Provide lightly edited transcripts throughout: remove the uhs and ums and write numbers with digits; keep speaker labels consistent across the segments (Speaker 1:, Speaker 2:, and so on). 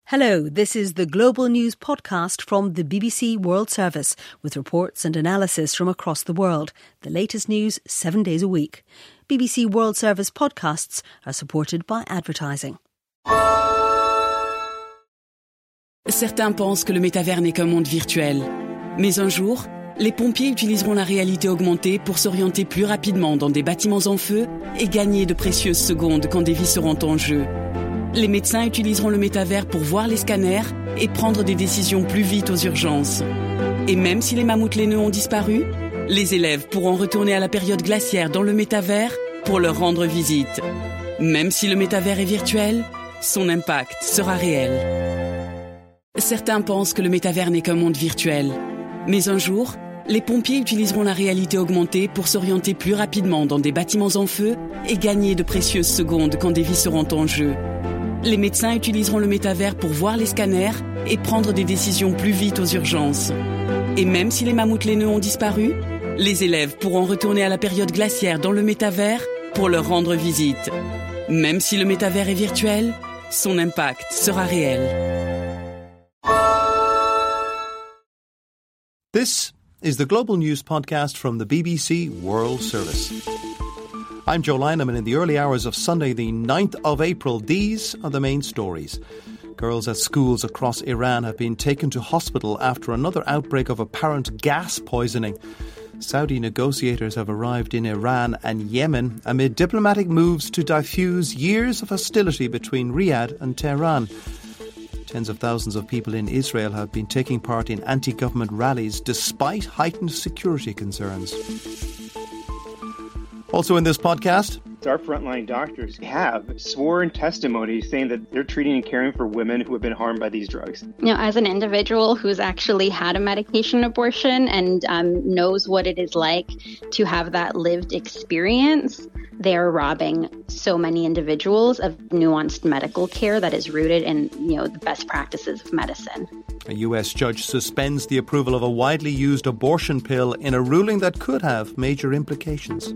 Speaker 1: Hello, this is the Global News podcast from the BBC World Service with reports and analysis from across the world. The latest news 7 days a week. BBC World Service podcasts are supported by advertising.
Speaker 2: Certains pensent que le métavers n'est qu'un monde virtuel. Mais un jour, les pompiers utiliseront la réalité augmentée pour s'orienter plus rapidement dans des bâtiments en feu et gagner de précieuses secondes quand des vies seront en jeu. Les médecins utiliseront le métavers pour voir les scanners et prendre des décisions plus vite aux urgences. Et même si les mammouths laineux ont disparu, les élèves pourront retourner à la période glaciaire dans le métavers pour leur rendre visite. Même si le métavers est virtuel, son impact sera réel. Certains pensent que le métavers n'est qu'un monde virtuel. Mais un jour, les pompiers utiliseront la réalité augmentée pour s'orienter plus rapidement dans des bâtiments en feu et gagner de précieuses secondes quand des vies seront en jeu. Les médecins utiliseront le métavers pour voir les scanners et prendre des décisions plus vite aux urgences. Et même si les mammouths laineux ont disparu, les élèves pourront retourner à la période glaciaire dans le métavers pour leur rendre visite. Même si le métavers est virtuel, son impact sera réel.
Speaker 3: This is the Global News podcast from the BBC World Service. I'm Joe Lineman. In the early hours of Sunday, the 9th of April, these are the main stories. Girls at schools across Iran have been taken to hospital after another outbreak of apparent gas poisoning. Saudi negotiators have arrived in Iran and Yemen amid diplomatic moves to diffuse years of hostility between Riyadh and Tehran. Tens of thousands of people in Israel have been taking part in anti-government rallies despite heightened security concerns. Also in this podcast,
Speaker 4: our frontline doctors have sworn testimony saying that they're treating and caring for women who have been harmed by these drugs.
Speaker 5: As an individual who's actually had a medication abortion and knows what it is like to have that lived experience, they are robbing so many individuals of nuanced medical care that is rooted in, the best practices of medicine.
Speaker 3: A US judge suspends the approval of a widely used abortion pill in a ruling that could have major implications.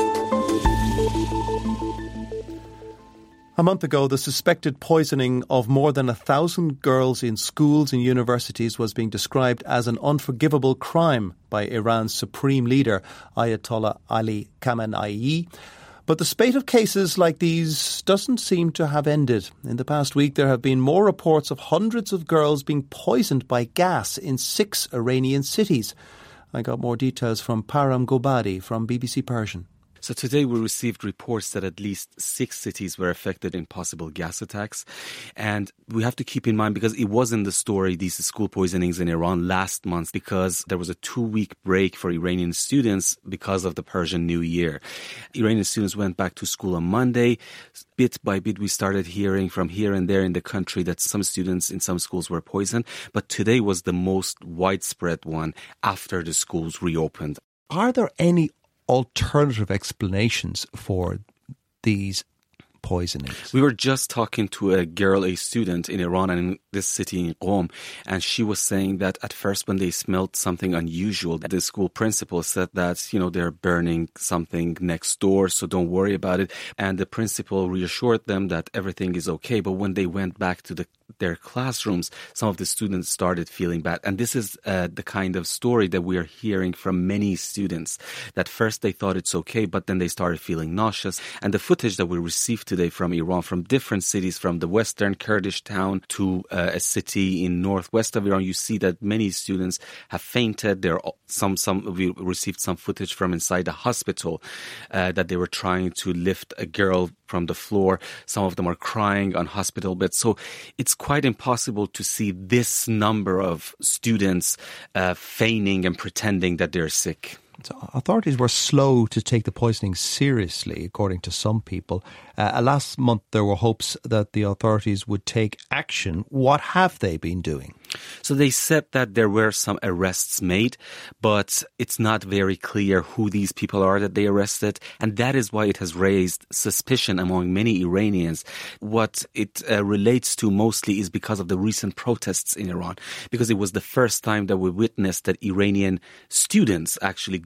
Speaker 3: A month ago, the suspected poisoning of more than 1,000 girls in schools and universities was being described as an unforgivable crime by Iran's supreme leader, Ayatollah Ali Khamenei. But the spate of cases like these doesn't seem to have ended. In the past week, there have been more reports of hundreds of girls being poisoned by gas in 6 Iranian cities. I got more details from Param Gobadi from BBC Persian.
Speaker 6: So today we received reports that at least 6 cities were affected in possible gas attacks. And we have to keep in mind, because it was in the story, these school poisonings in Iran last month, because there was a 2-week break for Iranian students because of the Persian New Year. Iranian students went back to school on Monday. Bit by bit, we started hearing from here and there in the country that some students in some schools were poisoned. But today was the most widespread one after the schools reopened.
Speaker 3: Are there any alternative explanations for these poisonings?
Speaker 6: We were just talking to a girl, a student in Iran and in this city in Qom, and she was saying that at first when they smelled something unusual, the school principal said that, they're burning something next door, so don't worry about it. And the principal reassured them that everything is okay. But when they went back to their classrooms, some of the students started feeling bad. And this is the kind of story that we are hearing from many students, that first they thought it's okay, but then they started feeling nauseous. And the footage that we received today from Iran, from different cities, from the western Kurdish town to a city in northwest of Iran, you see that many students have fainted. We received some footage from inside a hospital that they were trying to lift a girl from the floor. Some of them are crying on hospital beds. So it's quite impossible to see this number of students feigning and pretending that they're sick.
Speaker 3: So authorities were slow to take the poisoning seriously, according to some people. Last month, there were hopes that the authorities would take action. What have they been doing?
Speaker 6: So they said that there were some arrests made, but it's not very clear who these people are that they arrested. And that is why it has raised suspicion among many Iranians. What it relates to mostly is because of the recent protests in Iran, because it was the first time that we witnessed that Iranian students, actually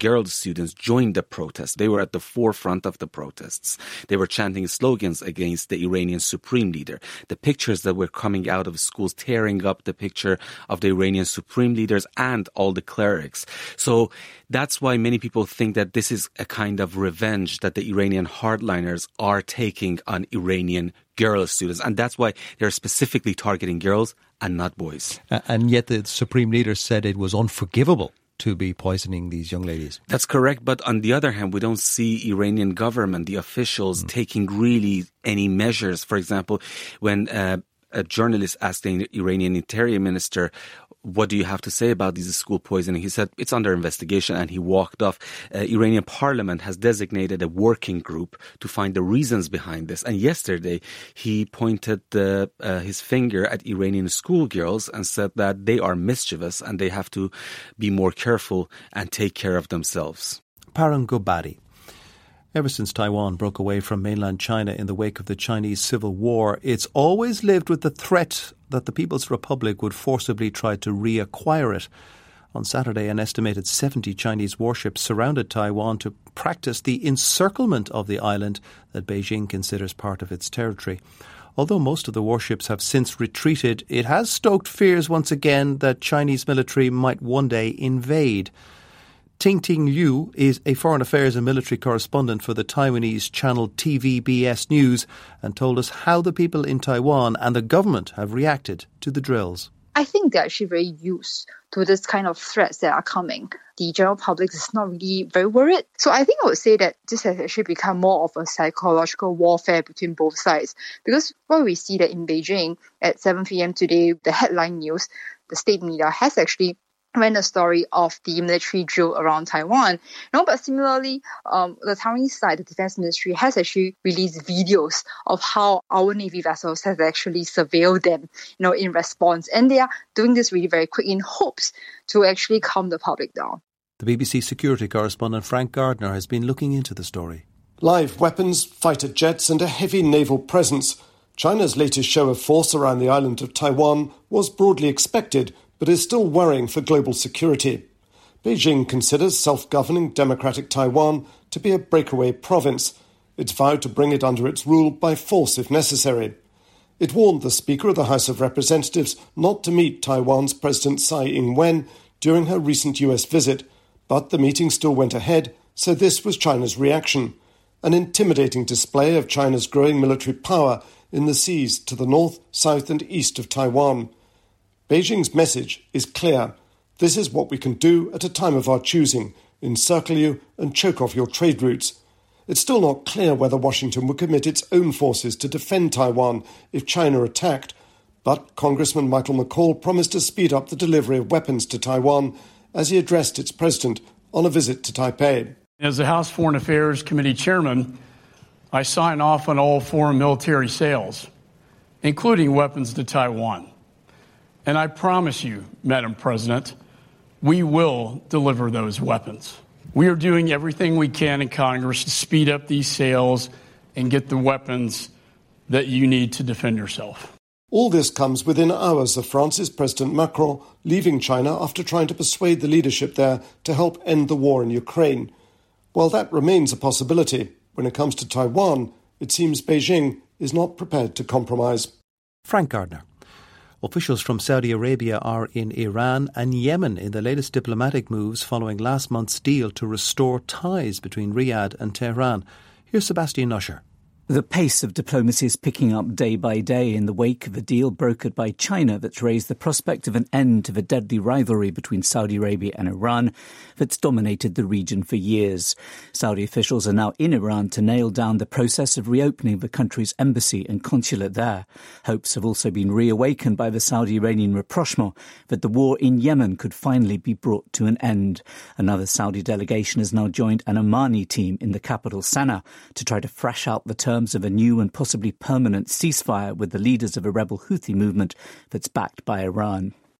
Speaker 6: girl students joined the protest. They were at the forefront of the protests. They were chanting slogans against the Iranian supreme leader. The pictures that were coming out of schools tearing up the picture of the Iranian supreme leaders and all the clerics. So that's why many people think that this is a kind of revenge that the Iranian hardliners are taking on Iranian girl students. And that's why they're specifically targeting girls and not boys.
Speaker 3: And yet the supreme leader said it was unforgivable to be poisoning these young ladies.
Speaker 6: That's correct. But on the other hand, we don't see Iranian government, the officials, taking really any measures. For example, when a journalist asked the Iranian Interior Minister, what do you have to say about these school poisoning? He said, it's under investigation, and he walked off. Iranian parliament has designated a working group to find the reasons behind this. And yesterday, he pointed his finger at Iranian schoolgirls and said that they are mischievous and they have to be more careful and take care of themselves.
Speaker 3: Parang Gobadi. Ever since Taiwan broke away from mainland China in the wake of the Chinese Civil War, it's always lived with the threat that the People's Republic would forcibly try to reacquire it. On Saturday, an estimated 70 Chinese warships surrounded Taiwan to practice the encirclement of the island that Beijing considers part of its territory. Although most of the warships have since retreated, it has stoked fears once again that Chinese military might one day invade. Ting-Ting Liu is a foreign affairs and military correspondent for the Taiwanese channel TVBS News and told us how the people in Taiwan and the government have reacted to the drills.
Speaker 7: I think they're actually very used to this kind of threats that are coming. The general public is not really very worried. So I think I would say that this has actually become more of a psychological warfare between both sides. Because what we see that in Beijing at 7 p.m. today, the headline news, the state media has actually ran a story of the military drill around Taiwan. But similarly, the Taiwanese side, the defense ministry, has actually released videos of how our Navy vessels has actually surveilled them, in response. And they are doing this really very quick in hopes to actually calm the public down.
Speaker 3: The BBC security correspondent Frank Gardner has been looking into the story.
Speaker 8: Live weapons, fighter jets and a heavy naval presence. China's latest show of force around the island of Taiwan was broadly expected, but is still worrying for global security. Beijing considers self-governing democratic Taiwan to be a breakaway province. It's vowed to bring it under its rule by force if necessary. It warned the Speaker of the House of Representatives not to meet Taiwan's President Tsai Ing-wen during her recent US visit, but the meeting still went ahead, so this was China's reaction, an intimidating display of China's growing military power in the seas to the north, south and east of Taiwan. Beijing's message is clear. This is what we can do at a time of our choosing, encircle you and choke off your trade routes. It's still not clear whether Washington would commit its own forces to defend Taiwan if China attacked, but Congressman Michael McCall promised to speed up the delivery of weapons to Taiwan as he addressed its president on a visit to Taipei.
Speaker 9: As the House Foreign Affairs Committee chairman, I sign off on all foreign military sales, including weapons to Taiwan. And I promise you, Madam President, we will deliver those weapons. We are doing everything we can in Congress to speed up these sales and get the weapons that you need to defend yourself.
Speaker 8: All this comes within hours of France's President Macron leaving China after trying to persuade the leadership there to help end the war in Ukraine. While that remains a possibility, when it comes to Taiwan, it seems Beijing is not prepared to compromise.
Speaker 3: Frank Gardner. Officials from Saudi Arabia are in Iran and Yemen in the latest diplomatic moves following last month's deal to restore ties between Riyadh and Tehran. Here's Sebastian Usher.
Speaker 10: The pace of diplomacy is picking up day by day in the wake of a deal brokered by China that's raised the prospect of an end to the deadly rivalry between Saudi Arabia and Iran that's dominated the region for years. Saudi officials are now in Iran to nail down the process of reopening the country's embassy and consulate there. Hopes have also been reawakened by the Saudi-Iranian rapprochement that the war in Yemen could finally be brought to an end. Another Saudi delegation has now joined an Omani team in the capital Sana'a to try to thrash out the terms of a new and possibly permanent ceasefire with the leaders of a rebel Houthi movement that's backed by Iran.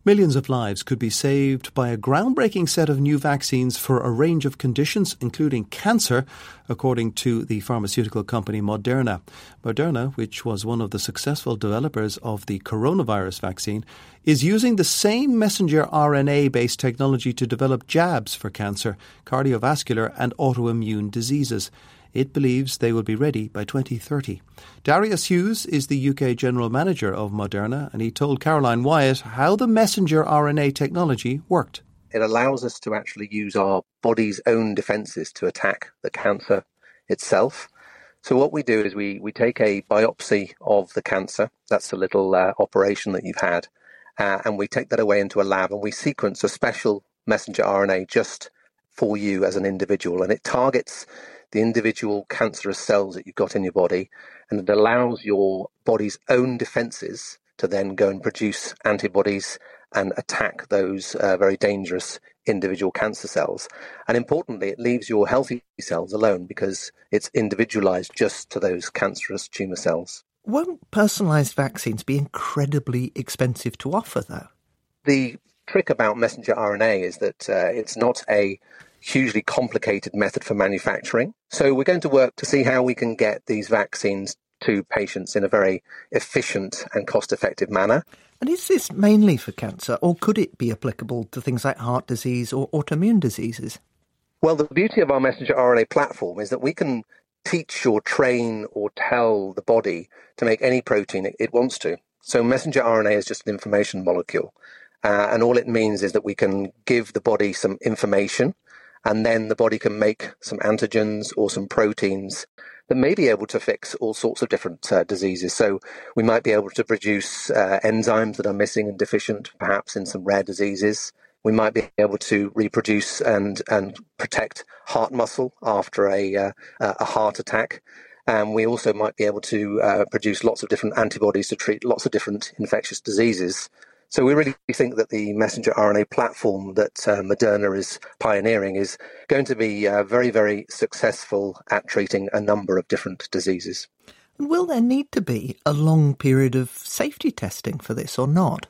Speaker 3: Millions of lives could be saved by a groundbreaking set of new vaccines for a range of conditions, including cancer, according to the pharmaceutical company Moderna. Moderna, which was one of the successful developers of the coronavirus vaccine, is using the same messenger RNA-based technology to develop jabs for cancer, cardiovascular and autoimmune diseases. It believes they will be ready by 2030. Darius Hughes is the UK General Manager of Moderna, and he told Caroline Wyatt how the messenger RNA technology worked.
Speaker 11: It allows us to actually use our body's own defences to attack the cancer itself. So what we do is we take a biopsy of the cancer. That's a little operation that you've had. And we take that away into a lab and we sequence a special messenger RNA just for you as an individual. And it targets the individual cancerous cells that you've got in your body, and it allows your body's own defences to then go and produce antibodies and attack those very dangerous individual cancer cells. And importantly, it leaves your healthy cells alone because it's individualised just to those cancerous tumour cells.
Speaker 12: Won't personalised vaccines be incredibly expensive to offer, though?
Speaker 11: The trick about messenger RNA is that it's not a hugely complicated method for manufacturing. So we're going to work to see how we can get these vaccines to patients in a very efficient and cost-effective manner.
Speaker 12: And is this mainly for cancer, or could it be applicable to things like heart disease or autoimmune diseases?
Speaker 11: Well, the beauty of our messenger RNA platform is that we can teach or train or tell the body to make any protein it wants to. So messenger RNA is just an information molecule. And all it means is that we can give the body some information, and then the body can make some antigens or some proteins that may be able to fix all sorts of different diseases. So we might be able to produce enzymes that are missing and deficient, perhaps in some rare diseases. We might be able to reproduce and protect heart muscle after a heart attack. And we also might be able to produce lots of different antibodies to treat lots of different infectious diseases. So we really think that the messenger RNA platform that Moderna is pioneering is going to be very, very successful at treating a number of different diseases.
Speaker 12: And will there need to be a long period of safety testing for this or not?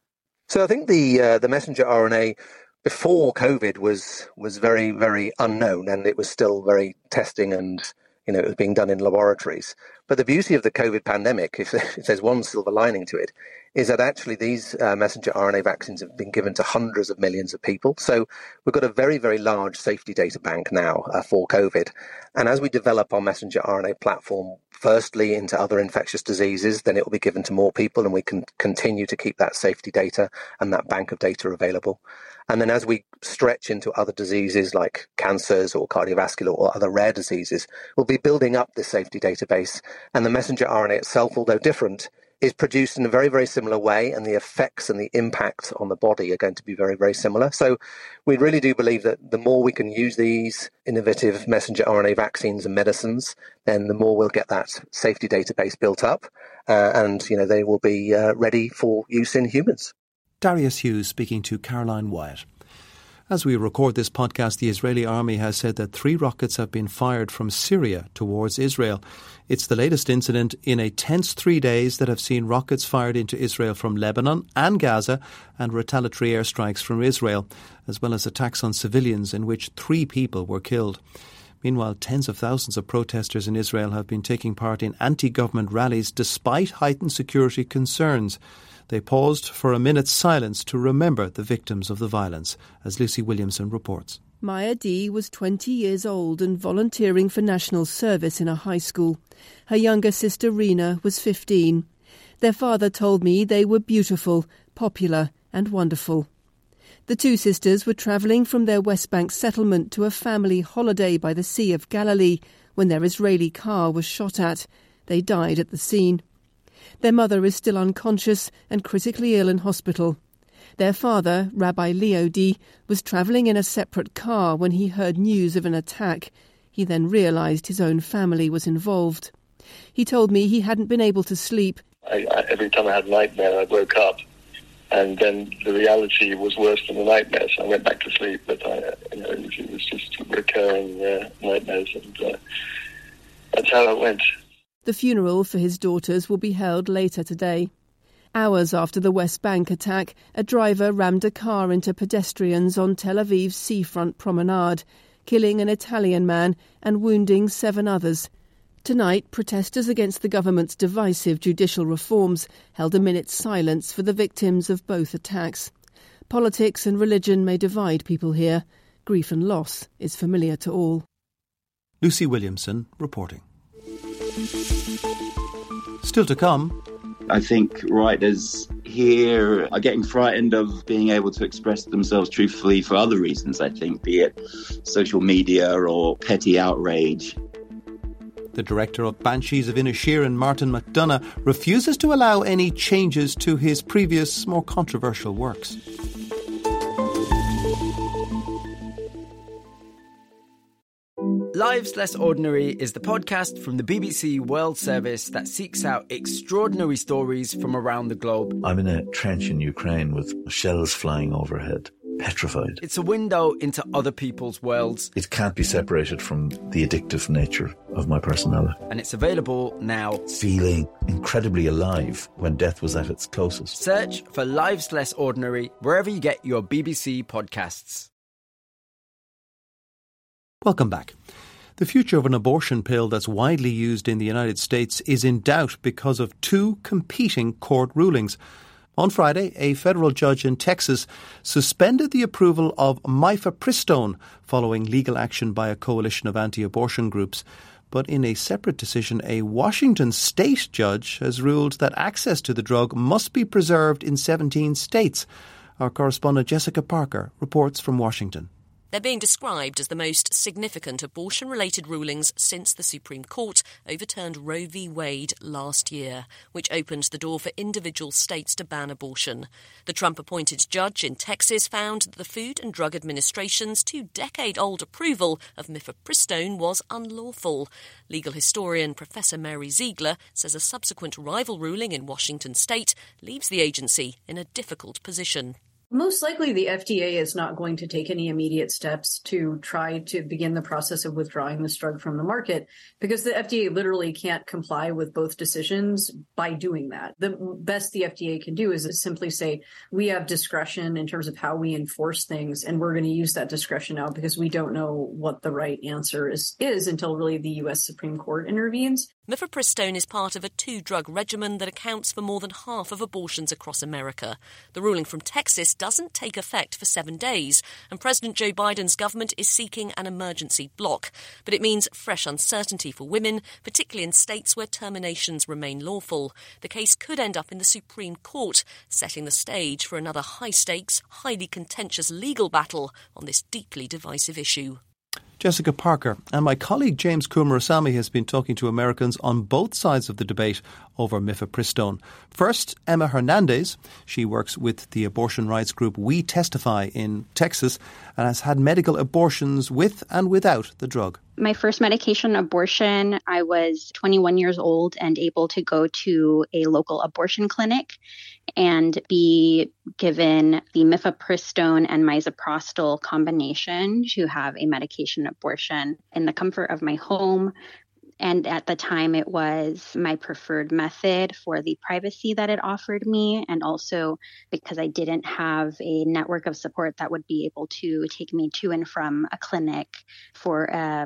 Speaker 11: So I think the messenger RNA before COVID was very, very unknown, and it was still very testing and it was being done in laboratories. But the beauty of the COVID pandemic, if there's one silver lining to it, is that actually these messenger RNA vaccines have been given to hundreds of millions of people. So we've got a very, very large safety data bank now for COVID. And as we develop our messenger RNA platform, firstly into other infectious diseases, then it will be given to more people, and we can continue to keep that safety data and that bank of data available. And then as we stretch into other diseases like cancers or cardiovascular or other rare diseases, we'll be building up this safety database. And the messenger RNA itself, although different, is produced in a very, very similar way, and the effects and the impact on the body are going to be very, very similar. So we really do believe that the more we can use these innovative messenger RNA vaccines and medicines, then the more we'll get that safety database built up, and they will be ready for use in humans.
Speaker 3: Darius Hughes speaking to Caroline Wyatt. As we record this podcast, the Israeli army has said that 3 rockets have been fired from Syria towards Israel. It's the latest incident in a tense 3 days that have seen rockets fired into Israel from Lebanon and Gaza, and retaliatory airstrikes from Israel, as well as attacks on civilians in which 3 people were killed. Meanwhile, tens of thousands of protesters in Israel have been taking part in anti-government rallies despite heightened security concerns. They paused for a minute's silence to remember the victims of the violence, as Lucy Williamson reports.
Speaker 13: Maya D was 20 years old and volunteering for national service in a high school. Her younger sister Rena was 15. Their father told me they were beautiful, popular and wonderful. The 2 sisters were travelling from their West Bank settlement to a family holiday by the Sea of Galilee when their Israeli car was shot at. They died at the scene. Their mother is still unconscious and critically ill in hospital. Their father, Rabbi Leo D, was travelling in a separate car when he heard news of an attack. He then realised his own family was involved. He told me he hadn't been able to sleep.
Speaker 14: Every time I had a nightmare, I woke up, and then the reality was worse than the nightmare, so I went back to sleep. But it was just recurring nightmares, and that's how it went.
Speaker 13: The funeral for his daughters will be held later today. Hours after the West Bank attack, a driver rammed a car into pedestrians on Tel Aviv's seafront promenade, killing an Italian man and wounding 7 others. Tonight, protesters against the government's divisive judicial reforms held a minute's silence for the victims of both attacks. Politics and religion may divide people here. Grief and loss is familiar to all.
Speaker 3: Lucy Williamson reporting. Still to come.
Speaker 15: I think writers here are getting frightened of being able to express themselves truthfully for other reasons, I think, be it social media or petty outrage.
Speaker 3: The director of Banshees of Inisherin, Martin McDonagh, refuses to allow any changes to his previous, more controversial works.
Speaker 16: Lives Less Ordinary is the podcast from the BBC World Service that seeks out extraordinary stories from around the globe.
Speaker 17: I'm in a trench in Ukraine with shells flying overhead, petrified.
Speaker 16: It's a window into other people's worlds.
Speaker 17: It can't be separated from the addictive nature of my personality.
Speaker 16: And it's available now.
Speaker 17: Feeling incredibly alive when death was at its closest.
Speaker 16: Search for Lives Less Ordinary wherever you get your BBC podcasts.
Speaker 3: Welcome back. The future of an abortion pill that's widely used in the United States is in doubt because of 2 competing court rulings. On Friday, a federal judge in Texas suspended the approval of mifepristone following legal action by a coalition of anti-abortion groups. But in a separate decision, a Washington state judge has ruled that access to the drug must be preserved in 17 states. Our correspondent Jessica Parker reports from Washington.
Speaker 18: They're being described as the most significant abortion-related rulings since the Supreme Court overturned Roe v. Wade last year, which opened the door for individual states to ban abortion. The Trump-appointed judge in Texas found that the Food and Drug Administration's 2-decade-old approval of mifepristone was unlawful. Legal historian Professor Mary Ziegler says a subsequent rival ruling in Washington state leaves the agency in a difficult position.
Speaker 19: Most likely the FDA is not going to take any immediate steps to try to begin the process of withdrawing this drug from the market because the FDA literally can't comply with both decisions by doing that. The best the FDA can do is simply say, we have discretion in terms of how we enforce things, and we're going to use that discretion now because we don't know what the right answer is until really the U.S. Supreme Court intervenes.
Speaker 18: Mifepristone is part of a 2-drug regimen that accounts for more than half of abortions across America. The ruling from Texas doesn't take effect for 7 days, and President Joe Biden's government is seeking an emergency block. But it means fresh uncertainty for women, particularly in states where terminations remain lawful. The case could end up in the Supreme Court, setting the stage for another high-stakes, highly contentious legal battle on this deeply divisive issue.
Speaker 3: Jessica Parker, and my colleague James Kumar-Asami has been talking to Americans on both sides of the debate over mifepristone. First, Emma Hernandez. She works with the abortion rights group We Testify in Texas and has had medical abortions with and without the drug.
Speaker 5: My first medication abortion, I was 21 years old and able to go to a local abortion clinic and be given the mifepristone and misoprostol combination to have a medication abortion in the comfort of my home. And at the time, it was my preferred method for the privacy that it offered me, and also because I didn't have a network of support that would be able to take me to and from a clinic for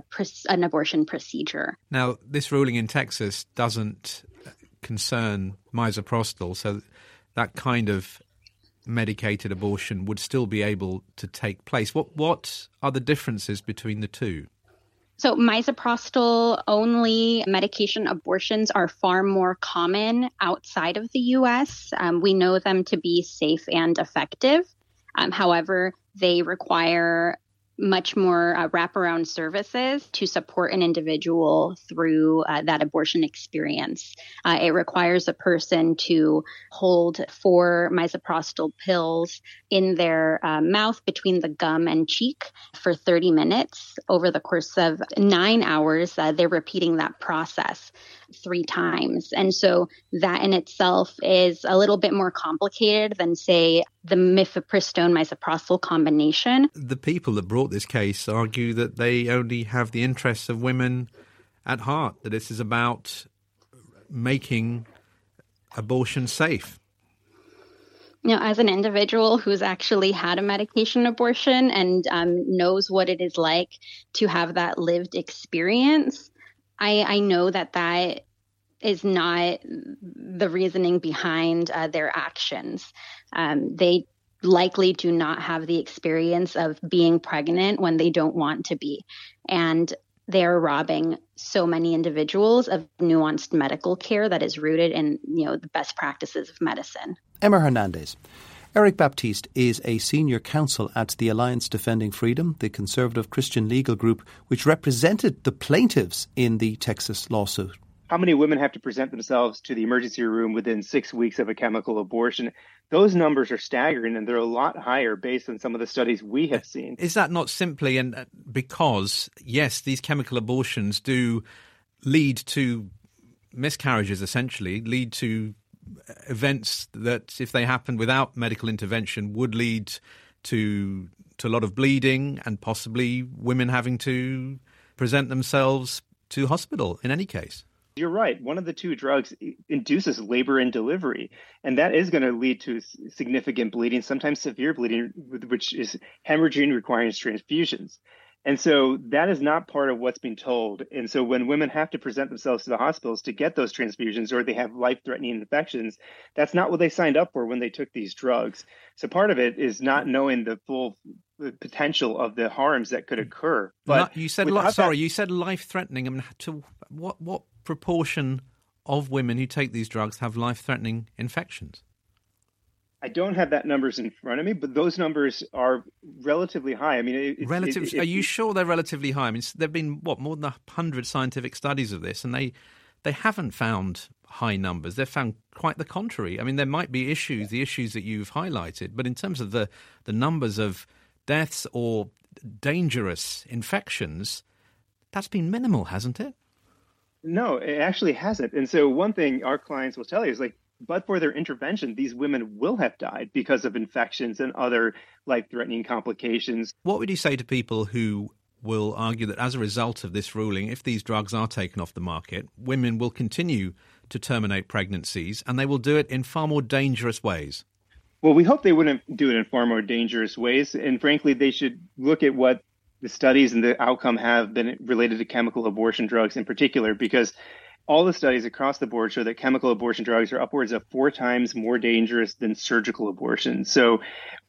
Speaker 5: an abortion procedure.
Speaker 20: Now, this ruling in Texas doesn't concern misoprostol, so that kind of medicated abortion would still be able to take place. What are the differences between the two?
Speaker 5: So misoprostol-only medication abortions are far more common outside of the U.S. We know them to be safe and effective. However, they require much more wraparound services to support an individual through that abortion experience. It requires a person to hold 4 misoprostol pills in their mouth between the gum and cheek for 30 minutes. Over the course of 9 hours, they're repeating that process 3 times. And so that in itself is a little bit more complicated than, say, the mifepristone misoprostol combination.
Speaker 20: The people that brought this case argue that they only have the interests of women at heart, that this is about making abortion safe.
Speaker 5: As an individual who's actually had a medication abortion and knows what it is like to have that lived experience, I know that is not the reasoning behind their actions. They likely do not have the experience of being pregnant when they don't want to be. And they're robbing so many individuals of nuanced medical care that is rooted in, the best practices of medicine.
Speaker 3: Emma Hernandez. Eric Baptiste is a senior counsel at the Alliance Defending Freedom, the conservative Christian legal group which represented the plaintiffs in the Texas lawsuit.
Speaker 4: How many women have to present themselves to the emergency room within 6 weeks of a chemical abortion? Those numbers are staggering, and they're a lot higher based on some of the studies we have seen.
Speaker 20: Is that not simply because, yes, these chemical abortions do lead to miscarriages, essentially, lead to events that, if they happened without medical intervention, would lead to a lot of bleeding and possibly women having to present themselves to hospital in any case?
Speaker 4: You're right. One of the two drugs induces labor and delivery, and that is going to lead to significant bleeding, sometimes severe bleeding, which is hemorrhaging requiring transfusions. And so that is not part of what's being told. And so when women have to present themselves to the hospitals to get those transfusions, or they have life-threatening infections, that's not what they signed up for when they took these drugs. So part of it is not knowing the full potential of the harms that could occur. But
Speaker 20: you said life-threatening. I mean, to what proportion of women who take these drugs have life-threatening infections?
Speaker 4: I don't have that numbers in front of me, but those numbers are relatively high. I mean,
Speaker 20: are you sure they're relatively high? I mean, there have been, more than 100 scientific studies of this, and they haven't found high numbers. They've found quite the contrary. I mean, there might be issues, the issues that you've highlighted, but in terms of the numbers of deaths or dangerous infections, that's been minimal, hasn't it?
Speaker 4: No, it actually hasn't. And so one thing our clients will tell you is but for their intervention, these women will have died because of infections and other life-threatening complications.
Speaker 20: What would you say to people who will argue that as a result of this ruling, if these drugs are taken off the market, women will continue to terminate pregnancies and they will do it in far more dangerous ways?
Speaker 4: Well, we hope they wouldn't do it in far more dangerous ways. And frankly, they should look at what the studies and the outcome have been related to chemical abortion drugs in particular, because all the studies across the board show that chemical abortion drugs are upwards of 4 times more dangerous than surgical abortion. So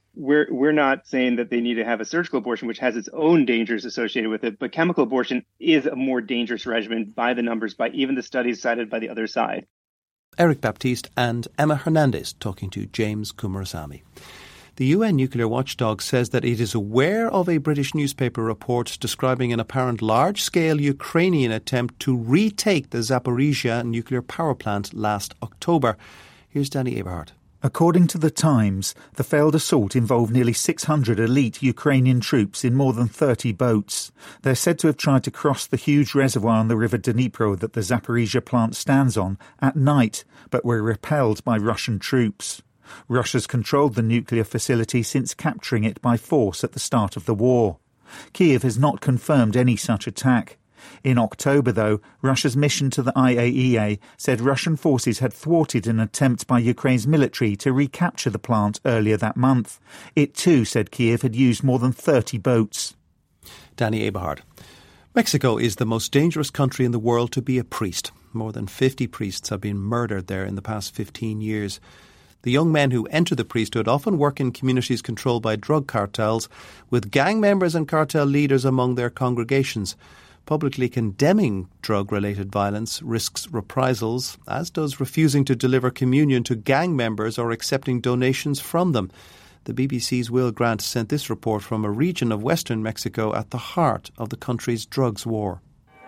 Speaker 4: we're not saying that they need to have a surgical abortion, which has its own dangers associated with it, but chemical abortion is a more dangerous regimen by the numbers, by even the studies cited by the other side.
Speaker 3: Eric Baptiste and Emma Hernandez talking to James Kumarasamy. The UN nuclear watchdog says that it is aware of a British newspaper report describing an apparent large-scale Ukrainian attempt to retake the Zaporizhzhia nuclear power plant last October. Here's Danny Eberhardt.
Speaker 21: According to The Times, the failed assault involved nearly 600 elite Ukrainian troops in more than 30 boats. They're said to have tried to cross the huge reservoir on the river Dnipro that the Zaporizhzhia plant stands on at night, but were repelled by Russian troops. Russia's controlled the nuclear facility since capturing it by force at the start of the war. Kyiv has not confirmed any such attack. In October, though, Russia's mission to the IAEA said Russian forces had thwarted an attempt by Ukraine's military to recapture the plant earlier that month. It too said Kyiv had used more than 30 boats.
Speaker 3: Danny Eberhardt. Mexico is the most dangerous country in the world to be a priest. More than 50 priests have been murdered there in the past 15 years. The young men who enter the priesthood often work in communities controlled by drug cartels, with gang members and cartel leaders among their congregations. Publicly condemning drug-related violence risks reprisals, as does refusing to deliver communion to gang members or accepting donations from them. The BBC's Will Grant sent this report from a region of western Mexico at the heart of the country's drugs war.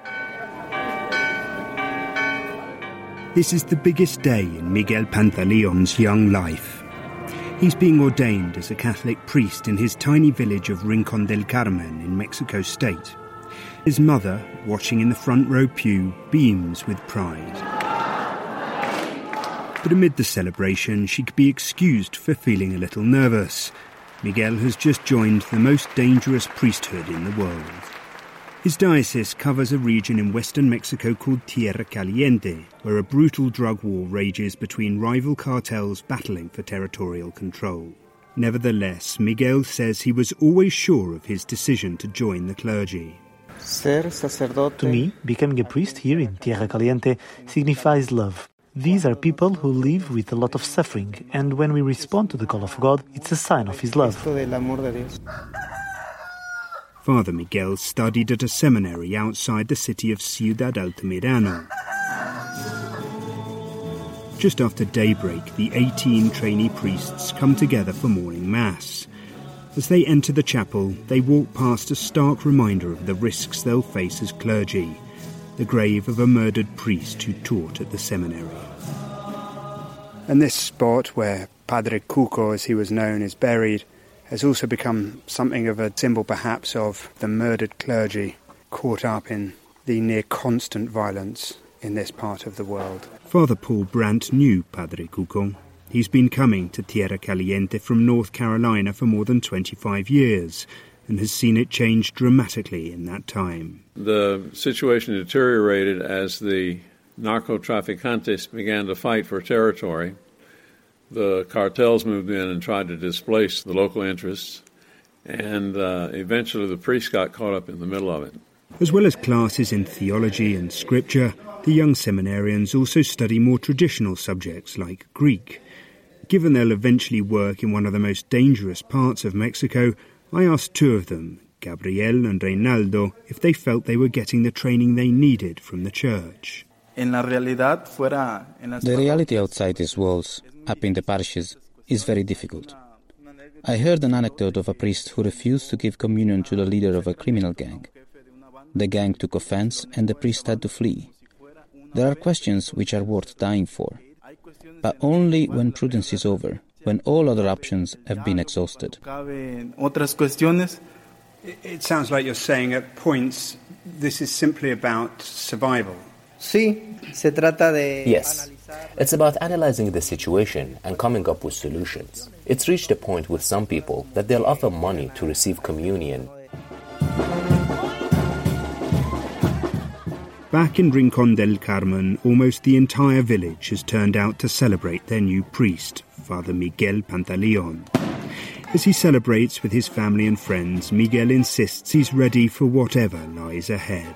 Speaker 22: This is the biggest day in Miguel Pantaleon's young life. He's being ordained as a Catholic priest in his tiny village of Rincon del Carmen in Mexico State. His mother, watching in the front row pew, beams with pride. But amid the celebration, she could be excused for feeling a little nervous. Miguel has just joined the most dangerous priesthood in the world. His diocese covers a region in western Mexico called Tierra Caliente, where a brutal drug war rages between rival cartels battling for territorial control. Nevertheless, Miguel says he was always sure of his decision to join the clergy.
Speaker 1: To me, becoming a priest here in Tierra Caliente signifies love. These are people who live with a lot of suffering, and when we respond to the call of God, it's a sign of His love.
Speaker 22: Father Miguel studied at a seminary outside the city of Ciudad Altamirano. Just after daybreak, the 18 trainee priests come together for morning mass. As they enter the chapel, they walk past a stark reminder of the risks they'll face as clergy, the grave of a murdered priest who taught at the seminary.
Speaker 2: And this spot where Padre Cuco, as he was known, is buried, has also become something of a symbol perhaps of the murdered clergy caught up in the near constant violence in this part of the world.
Speaker 22: Father Paul Brandt knew Padre Cuco. He's been coming to Tierra Caliente from North Carolina for more than 25 years and has seen it change dramatically in that time.
Speaker 23: The situation deteriorated as the narcotraficantes began to fight for territory. The cartels moved in and tried to displace the local interests, and eventually the priests got caught up in the middle of it.
Speaker 22: As well as classes in theology and scripture, the young seminarians also study more traditional subjects like Greek. Given they'll eventually work in one of the most dangerous parts of Mexico, I asked two of them, Gabriel and Reynaldo, if they felt they were getting the training they needed from the church.
Speaker 24: The reality outside these walls, up in the parishes, is very difficult. I heard an anecdote of a priest who refused to give communion to the leader of a criminal gang. The gang took offense and the priest had to flee. There are questions which are worth dying for, but only when prudence is over, when all other options have been exhausted.
Speaker 2: It sounds like you're saying at points this is simply about survival.
Speaker 25: Yes, it's about analyzing the situation and coming up with solutions. It's reached a point with some people that they'll offer money to receive communion.
Speaker 22: Back in Rincón del Carmen, almost the entire village has turned out to celebrate their new priest, Father Miguel Pantaleon. As he celebrates with his family and friends, Miguel insists he's ready for whatever lies ahead.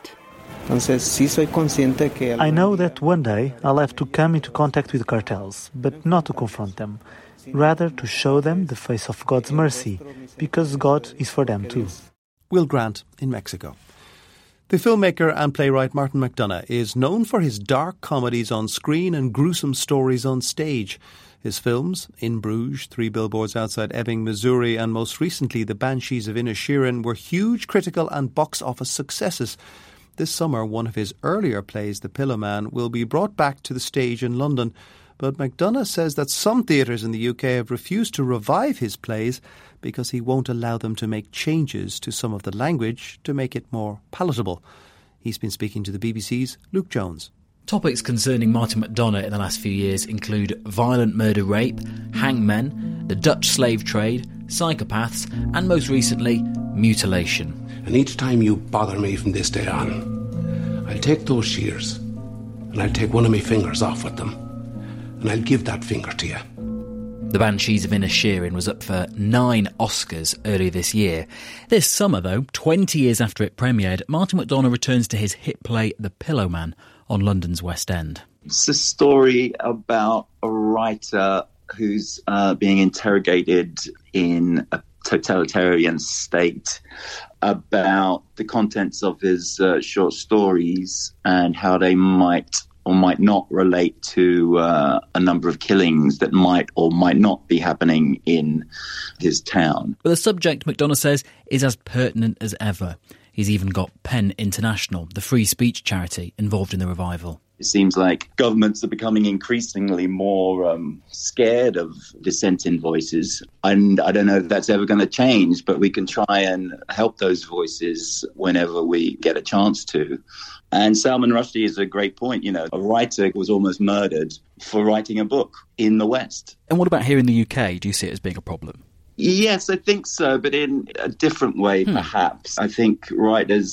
Speaker 1: I know that one day I'll have to come into contact with cartels, but not to confront them, rather to show them the face of God's mercy, because God is for them too.
Speaker 3: Will Grant in Mexico. The filmmaker and playwright Martin McDonagh is known for his dark comedies on screen and gruesome stories on stage. His films, In Bruges, 3 Billboards Outside Ebbing, Missouri, and most recently The Banshees of Inisherin, were huge critical and box office successes. This summer, one of his earlier plays, The Pillowman, will be brought back to the stage in London. But McDonagh says that some theatres in the UK have refused to revive his plays because he won't allow them to make changes to some of the language to make it more palatable. He's been speaking to the BBC's Luke Jones.
Speaker 26: Topics concerning Martin McDonagh in the last few years include violent murder-rape, hangmen, the Dutch slave trade, psychopaths, and most recently, mutilation.
Speaker 27: And each time you bother me from this day on, I'll take those shears and I'll take one of my fingers off with them and I'll give that finger to you.
Speaker 26: The Banshees of Inisherin was up for 9 Oscars earlier this year. This summer, though, 20 years after it premiered, Martin McDonagh returns to his hit play The Pillowman on London's West End.
Speaker 28: It's a story about a writer who's being interrogated in a totalitarian state about the contents of his short stories and how they might or might not relate to a number of killings that might or might not be happening in his town.
Speaker 26: But the subject, McDonagh says, is as pertinent as ever. He's even got PEN International, the free speech charity, involved in the revival.
Speaker 28: It seems like governments are becoming increasingly more scared of dissenting voices. And I don't know if that's ever going to change, but we can try and help those voices whenever we get a chance to. And Salman Rushdie is a great point. You know, a writer was almost murdered for writing a book in the West.
Speaker 26: And what about here in the UK? Do you see it as being a problem?
Speaker 28: Yes, I think so, but in a different way, perhaps. I think writers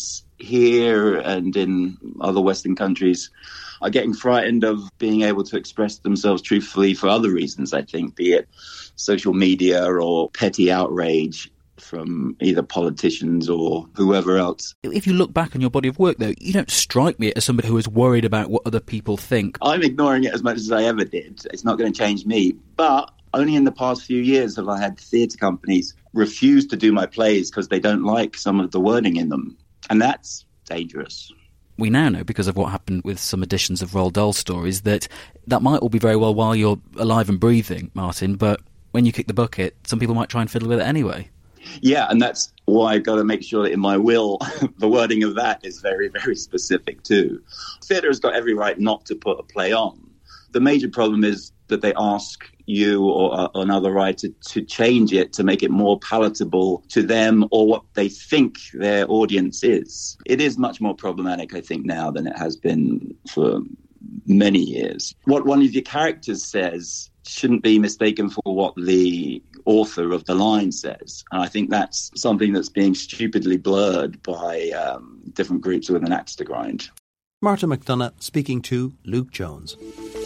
Speaker 15: here and in other Western countries are getting frightened of being able to express themselves truthfully for other reasons, I think, be it social media or petty outrage from either politicians or whoever else.
Speaker 26: If you look back on your body of work, though, you don't strike me as somebody who is worried about what other people think.
Speaker 15: I'm ignoring it as much as I ever did. It's not going to change me. But only in the past few years have I had theatre companies refuse to do my plays because they don't like some of the wording in them. And that's dangerous.
Speaker 26: We now know, because of what happened with some editions of Roald Dahl stories, that might all be very well while you're alive and breathing, Martin, but when you kick the bucket, some people might try and fiddle with it anyway.
Speaker 15: Yeah, and that's why I've got to make sure that in my will, the wording of that is very, very specific too. Theatre has got every right not to put a play on. The major problem is that they ask you or another writer to change it to make it more palatable to them or what they think their audience is. It is much more problematic, I think, now than it has been for many years. What one of your characters says shouldn't be mistaken for what the author of the line says. And I think that's something that's being stupidly blurred by different groups with an axe to grind.
Speaker 3: Martin McDonagh speaking to Luke Jones.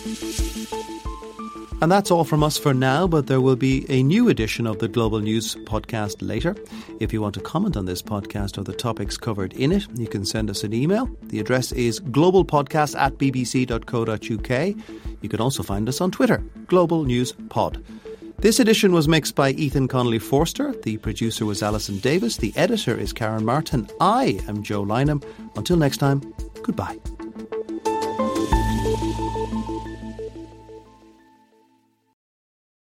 Speaker 3: And that's all from us for now, but there will be a new edition of the Global News podcast later. If you want to comment on this podcast or the topics covered in it, you can send us an email. The address is globalpodcast@bbc.co.uk. You can also find us on Twitter, Global News Pod. This edition was mixed by Ethan Connolly-Forster. The producer was Alison Davis. The editor is Karen Martin. I am Joe Lynham. Until next time, goodbye.